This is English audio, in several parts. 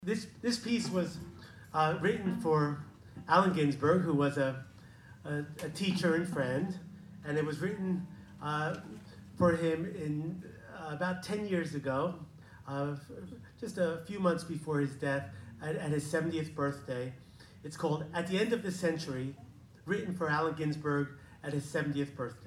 This piece was written for Allen Ginsberg, who was a teacher and friend, and it was written for him in about 10 years ago, just a few months before his death, at his 70th birthday. It's called At the End of the Century, written for Allen Ginsberg at his 70th birthday.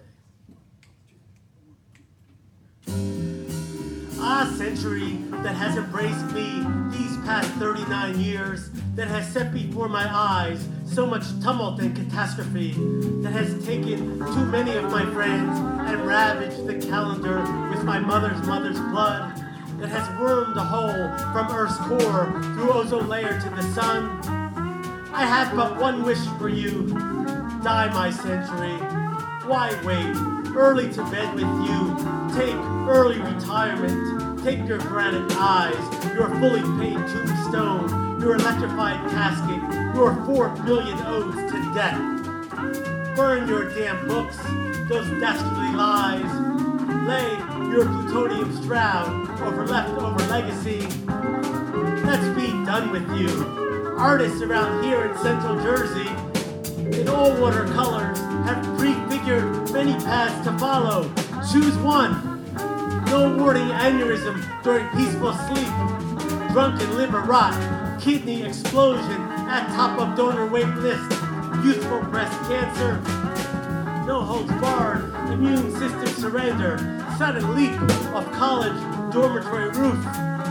Ah, century that has embraced me these past 39 years, that has set before my eyes so much tumult and catastrophe, that has taken too many of my friends and ravaged the calendar with my mother's blood, that has wormed a hole from Earth's core through ozone layer to the sun. I have but one wish for you. Die, my century. Why wait? Early to bed with you. Take early retirement. Take your granite eyes, your fully paid tombstone, your electrified casket, your 4 billion odes to death. Burn your damn books, those dastardly lies. Lay your plutonium shroud over leftover legacy. Let's be done with you. Artists around here in Central Jersey, in all watercolors, have prefigured many paths to follow. Choose one. No warning aneurysm during peaceful sleep. Drunken liver rot, kidney explosion at top of donor wait list. Youthful breast cancer. No holds barred, immune system surrender. Sudden leap of college dormitory roof.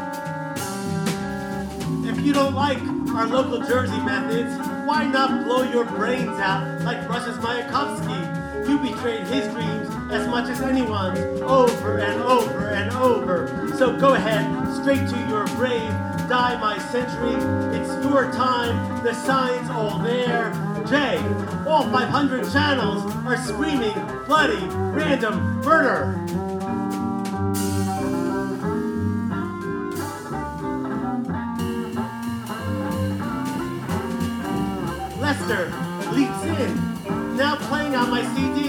If you don't like our local Jersey methods, why not blow your brains out like Russia's Mayakovsky? You betrayed his dreams as much as anyone's, over and over and over. So go ahead, straight to your grave, die my century. It's your time, the signs all there. Jay, all 500 channels are screaming bloody random murder. Lester leaps in, now playing on my CD.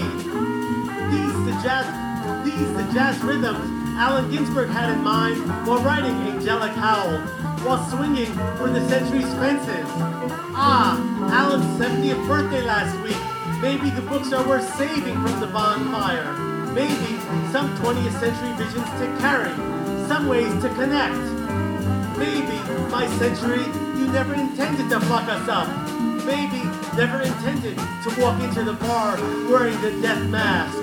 These the jazz rhythms Allen Ginsberg had in mind while writing Angelic Howl, while swinging for the century's fences. Ah, Allen's 70th birthday last week. Maybe the books are worth saving from the bonfire. Maybe some 20th century visions to carry, some ways to connect. Maybe, my century, you never intended to fuck us up. Maybe never intended to walk into the bar wearing the death mask.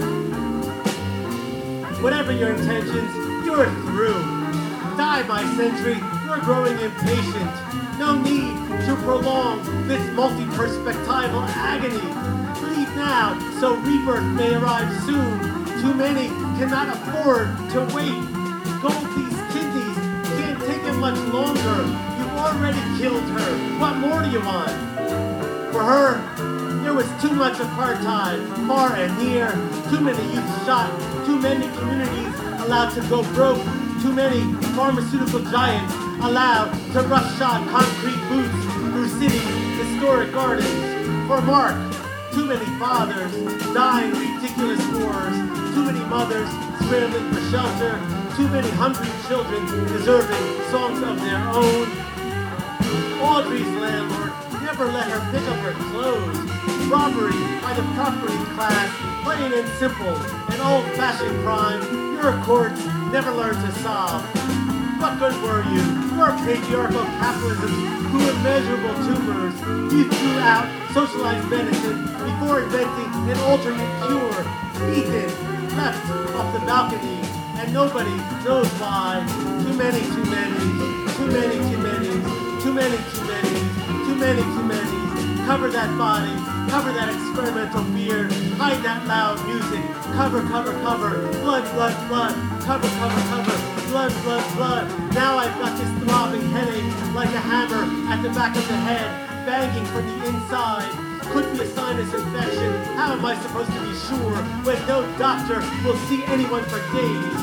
Whatever your intentions, you're through. Die, my century, you're growing impatient. No need to prolong this multi-perspectival agony. Leave now, so rebirth may arrive soon. Too many cannot afford to wait. Goldie's kidneys can't take it much longer. You've already killed her. What more do you want? For her, there was too much apartheid, far and near, too many youth shot, too many communities allowed to go broke, too many pharmaceutical giants allowed to roughshod concrete boots through cities' historic gardens. For Mark, too many fathers dying ridiculous wars, too many mothers scrambling for shelter, too many hungry children deserving songs of their own. Audrey's landlord never let her pick up her clothes. Robbery by the property class, plain and simple, an old-fashioned crime your courts never learned to solve. What good were you? Your patriarchal capitalism grew immeasurable tumors. You threw out socialized medicine before inventing an alternate cure. Ethan left off the balcony, and nobody knows why. Too many, too many, too many, too many, too many, too many, too many, too many. Cover that body, cover that experimental beard, hide that loud music, cover, cover, cover, blood, blood, blood, cover, cover, cover, blood, blood, blood. Now I've got this throbbing headache like a hammer at the back of the head, banging from the inside. Could be a sinus infection. How am I supposed to be sure when no doctor will see anyone for days?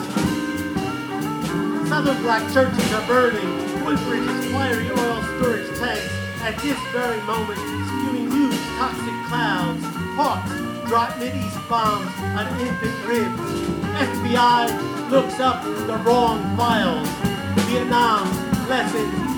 Southern black churches are burning, Woodbridge's fiery oil storage tanks at this very moment, spewing huge toxic clouds. Hawks drop Mideast bombs on infant ribs. FBI looks up the wrong files. Vietnam's lessons